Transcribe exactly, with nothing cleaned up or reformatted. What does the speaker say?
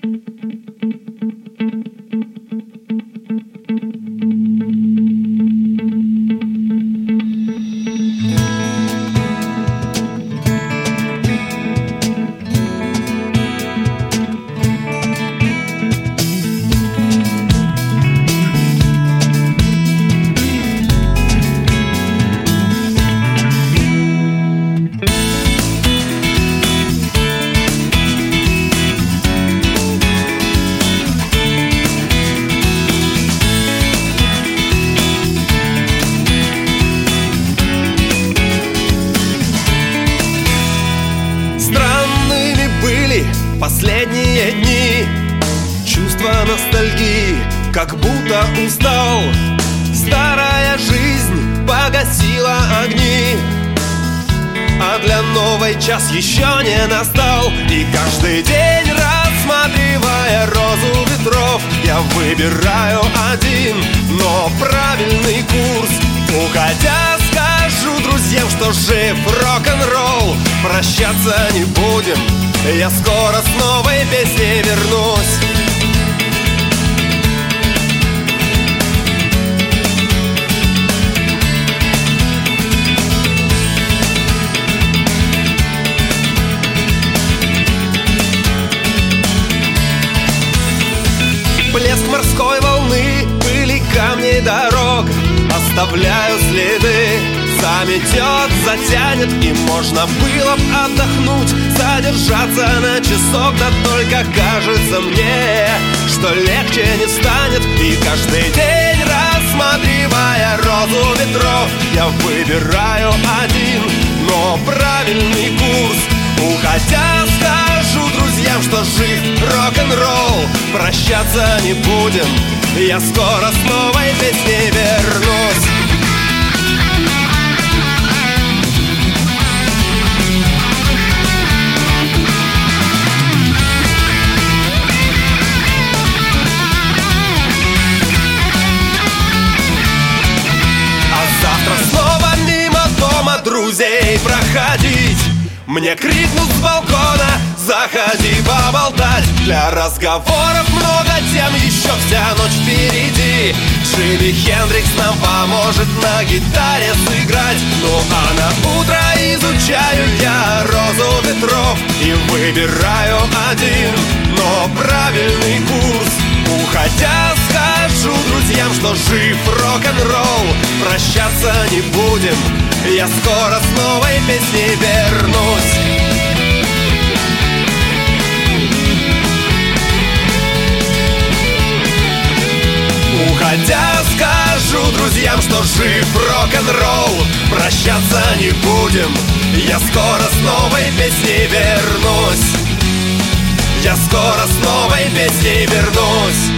Последние дни, чувство ностальгии, как будто устал. Старая жизнь погасила огни, а для новой час еще не настал. И каждый день, рассматривая розу ветров, я выбираю один, но правильный курс. Уходя, скажу друзьям, что жив рок-н-ролл. Прощаться не будем, я скоро с новой песней вернусь. Плеск морской волны, пыли камней дорог оставляю следы. Заметет, затянет, и можно было б отдохнуть, задержаться на часок. Да только кажется мне, что легче не станет. И каждый день, рассматривая розу ветров, я выбираю один, но правильный курс. Уходя, скажу друзьям, что жив рок-н-ролл. Прощаться не будем, я скоро с новой песней вернусь. Друзей проходить, мне крикнут с балкона: заходи поболтать. Для разговоров много тем, еще вся ночь впереди. Джимми Хендрикс нам поможет на гитаре сыграть. Ну а на утро изучаю я розу ветров и выбираю один, но правильный курс. Уходя, скажу друзьям, что жив рок-н-ролл. Прощаться не будем, я скоро с новой песней вернусь. Уходя, скажу друзьям, что жив рок-н-ролл. Прощаться не будем, я скоро с новой песней вернусь. Я скоро с новой песней вернусь.